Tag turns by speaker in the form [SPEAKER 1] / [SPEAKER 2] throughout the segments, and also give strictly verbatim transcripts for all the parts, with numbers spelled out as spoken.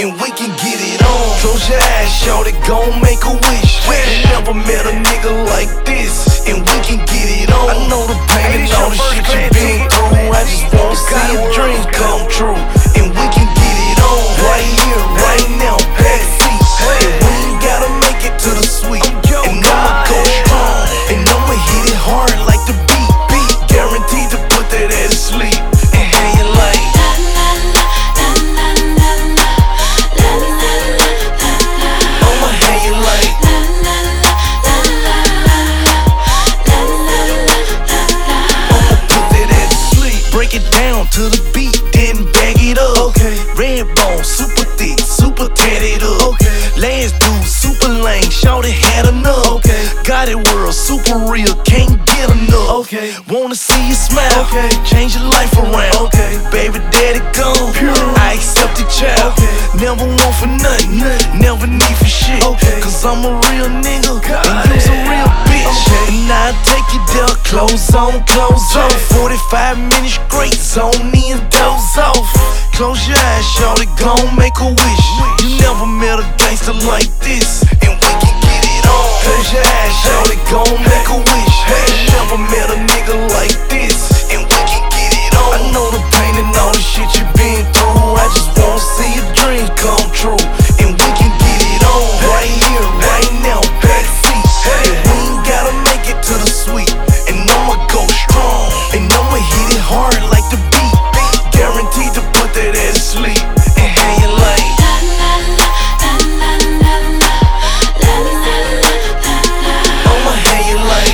[SPEAKER 1] and we can get it on. Close your eyes, shorty, gon' make a wish. You never met a nigga like this, and we can get it on. I know the pain and all the shit you been through. I just wanna see your dreams come true, and we can get it on. Right here, right now, backseat. And we ain't gotta make it to the suite. And I'ma go strong, and I'ma hit it hard like the beat. Beat guaranteed to put that ass to sleep. And hang it like I'ma hang it like I'ma put that ass to sleep. Break it down to the beat, then bag it up. Okay. Red bone, super thick, super tatted up. Okay. Last dude, super lame, shorty had enough. Okay. Got it world, super real, can't get enough. Okay. Wanna see you smile, okay. Change your life around. Okay. Baby daddy gone, pure. I accept the child. Okay. Never want for nothing, nothing. Never need for shit. Okay. Cause I'm a real nigga, God, and you's a real bitch. Okay. And I take you there, clothes on, clothes off. forty-five minutes straight, zone in, doze off. Close your eyes, shorty, gon' make a wish. You never met a gangster like this, and we can get it on. Close your eyes, shorty, gon' make a wish. You never met a nigga like this, and we can get it on. I know the pain and all the shit you been through. I just wanna see your dreams come true, and we can get it on. Right here, right now, backseat. And we ain't gotta make it to the suite. And I'ma go strong, and I'ma hit it hard like the beat. Guaranteed to put that ass to sleep. And hang it like I'ma hang it like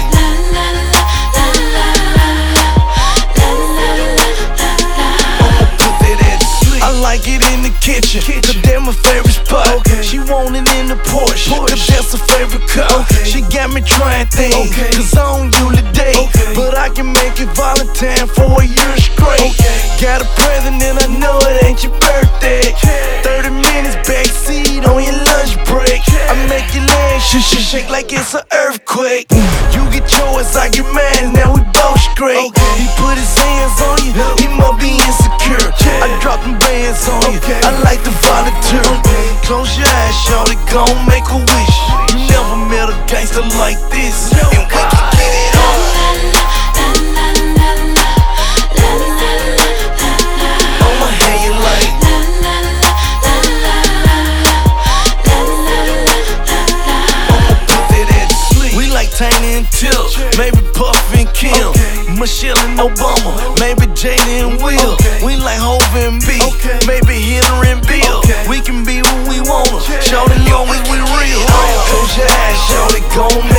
[SPEAKER 1] I'ma put that ass to sleep. I like it in the kitchen, cause they're my favorite spot. Okay. She want it in the Porsche, cause that's her favorite car. Okay. She got me trying things, okay. Cause I don't usually date, okay. But I can make it Valentine for a year straight. Okay. Got a present and I know it ain't your birthday. thirty minutes backseat on your lunch break. I make your legs shake, shake, shake like it's an earthquake. You get yours, I get mine, now we both straight. Okay. He put his hands on you, he must be insecure. I drop them bands on you, I like to volunteer. Close your eyes, shorty, gon' make a wish. You never met a gangster like this, and we can get it on. I'ma hang it like I'ma put that ass to sleep. We like Tiny and Tip, maybe Puff and Kim, okay. Michelle and Obama, maybe Jada and Will, okay. We like Hov and B, okay. Maybe Hillary and Bill, okay. We can be who we wanna, shorty long as we real. Close your eyes, shorty, gon'